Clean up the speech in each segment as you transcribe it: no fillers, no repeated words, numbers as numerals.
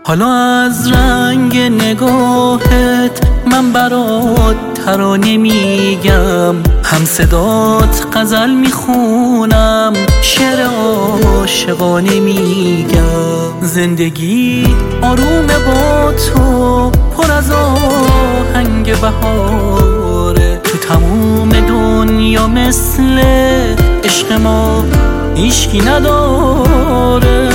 حالا از رنگ نگاهت من برات ترانه میگم، هم صدات غزل میخونم، شعر عاشقانه میگم. زندگی آرومه با تو، پر از آهنگ بهاره. تو تموم دنیا مثل عشق ما هیچکی نداره.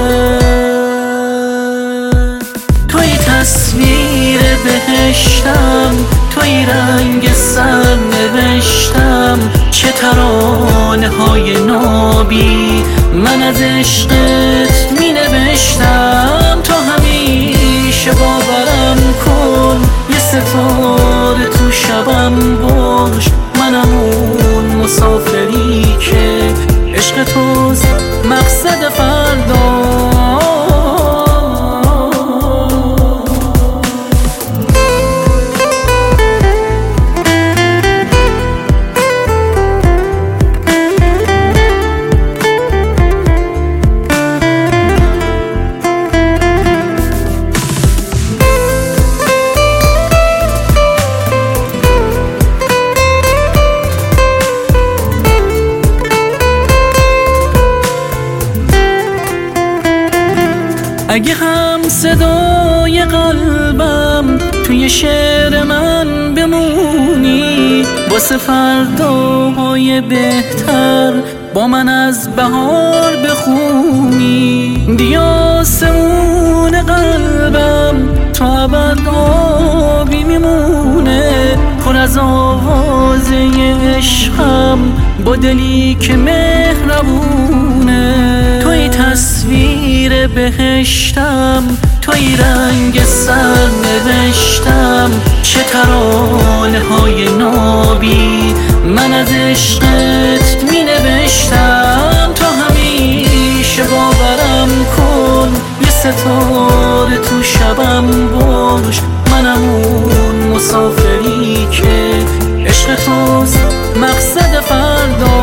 توی تصویر بهشتم، توی رنگ سر نوشتم، چه ترانه های نابی من از عشقت می نوشتم. تو همیشه باورم کن، یه ستاره تو شبم باش، منم اون مسافری که عشق توست مقصد فردا. اگه هم صدای قلبم توی شعر من بمونی، واسه فرداهای بهتر با من از بهار بخونی. دیگه آسمون قلبم تا ابد آبی میمونه، پر از آوازه عشقم با دلی که مهربونه. توی تصویر بهشتم، توی رنگ سر نوشتم، چه ترانه های نابی من از عشقت می نوشتم. تو همیشه باورم کن، یه ستاره تو شبم باش، منم اون مسافری که عشق توست مقصد فردا.